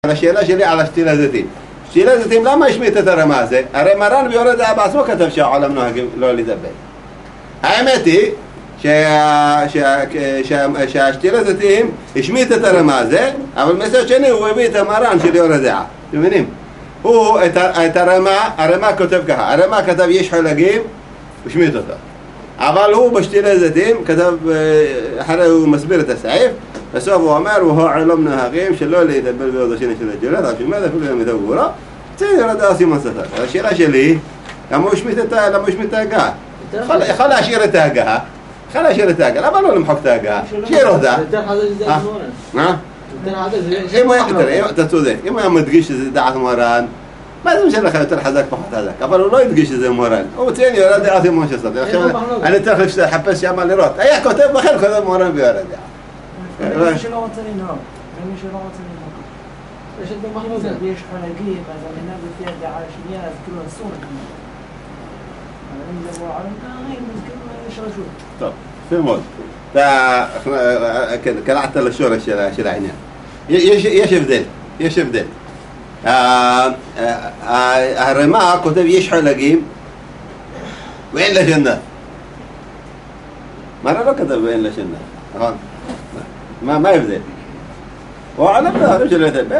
השאלה שלי על השתיל הזיתים. שתיל הזיתים, למה השמיט את הרמה הזה? הרי מרן ביורה דעה בעצמו כתב שהעולם נוהגים לא לדבר. האמת היא שהשתיל הזיתים השמיט את הרמה הזה, אבל מצד שני הוא הביא את המרן של יורה דעה. אתם מבינים? הוא את הרמה כותב ככה, הרמה כתב יש חלגים, השמיט אותו. אבל הוא בשתיל הזיתים כתב, אחרי הוא מסביר את הסעיף, בסוף הוא אומר, והוא עולם נוהגים שלא להתאבל בעוד השני של הג'ולת, אבל שמד אפילו למידה וגבורה, צריך יורה דעה סימן ספר. השאלה שלי, למה הוא השמיט את ההגה? יכול להשאיר את ההגה, למה לא למחוק את ההגה? שיהיה אותה. מה? אתה צודק, אם הוא היה מדגיש שזה דעת מורן, מה זה משנה לך יותר חזק פחות חזק? אבל הוא לא ידגיש שזה מורן, הוא ציין יורה דעה סימן ספר. אני צריך לחפש שם לראות, היה כותב בכלל כותב מורן ביורה דעה. מי שלא רוצה לנהוג, ומי שלא רוצה לנהוג. יש את במחלוקת, ויש חלקים, אז המנהג לפי הדעה השנייה, אז כאילו אסור לנהוג. אבל אם זה בוא עולם נהרים, אז כאילו יש רשות. טוב, יפה מאוד. אתה קלעת לשורש של העניין. יש הבדל. הרמה כותב יש חלקים, ואין לה ג'נת. מה לא כתב ואין לה ג'נת? נכון? מה ההבדל? הוא עולם נהרים שלא יתאבל,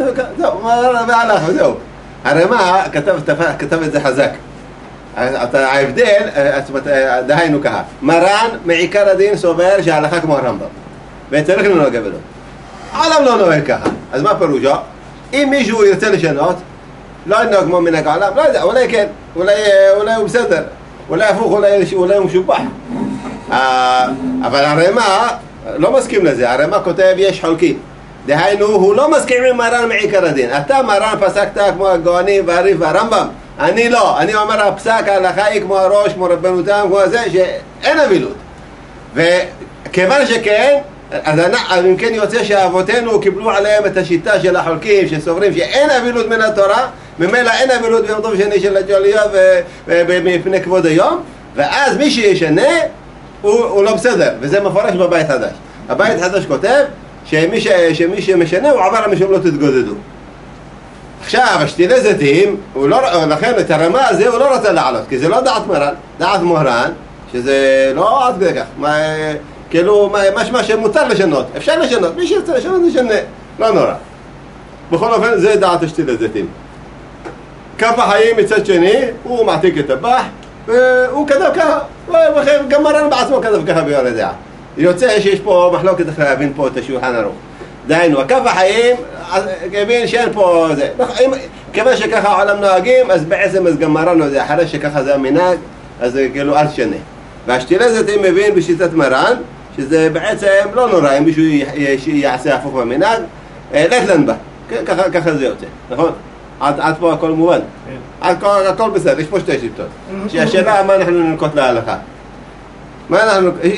זהו, הרמה כתב את זה חזק. ההבדל, דהיינו ככה, מרן מעיקר הדין סובר שההלכה כמו הרמב"ם וצריך לנהוג בלו. העולם לא נוהג ככה, אז מה פירושו? אם מישהו ירצה לשנות, לא ינהוג כמו מנהג העולם, לא יודע, אולי כן, אולי הוא בסדר, אולי הפוך, אולי הוא משובח. אבל הרמה לא מסכים לזה, הרמה כותב יש חולקים. דהיינו, הוא לא מסכים עם מרן מעיקר הדין. אתה מרן פסקת כמו הגאונים והריף והרמב"ם. אני לא, אני אומר הפסק ההלכה היא כמו הראש, כמו רבנותם, כמו זה, שאין אבילות. וכיוון שכן, אז אם כן יוצא שאבותינו קיבלו עליהם את השיטה של החולקים, שסוברים שאין אבילות מן התורה, ממילא אין אבילות ביום טוב שני של הג'וליות ומפני כבוד היום, ואז מי שישנה, הוא לא בסדר, וזה מפורש בבית חדש. הבית חדש כותב שמי שמשנה הוא עבר המשום לא תתגודדו. עכשיו, השתילי זיתים, לכן את הרמה הזה הוא לא רוצה לעלות, כי זה לא דעת מרן, דעת מורן, שזה לא עד כדי כך, כאילו משמע שמותר לשנות, אפשר לשנות, מי שרצה לשנות ישנה, לא נורא. בכל אופן זה דעת השתילי זיתים. כף החיים מצד שני, הוא מעתיק את הבח, והוא כתב ככה, גם מרן בעצמו כתב ככה ביורה דעה. יוצא שיש פה מחלוקת אחרי להבין פה את השולחן ערוך. דהיינו, הכף החיים, כבין שאין פה זה. כיוון שככה העולם נוהגים, אז בעצם אז גם מרן זה, אחרי שככה זה המנהג, אז זה כאילו אל תשנה. והשתילי זיתים מבין בשיטת מרן, שזה בעצם לא נורא, אם מישהו יעשה הפוך במנהג, לטלן בה. ככה זה יוצא, נכון? עד פה הכל מובן. הכל בסדר, יש פה שתי שיטות. שהשאלה מה אנחנו ננקוט להלכה. מה אנחנו...